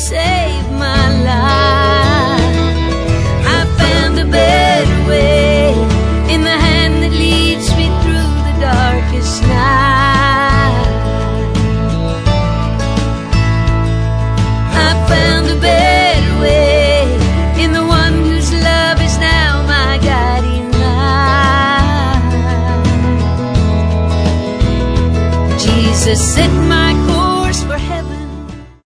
saved my life. I found a better way in the hand that leads me through the darkest night. I found a better way in the one whose love is now my guiding light. Jesus said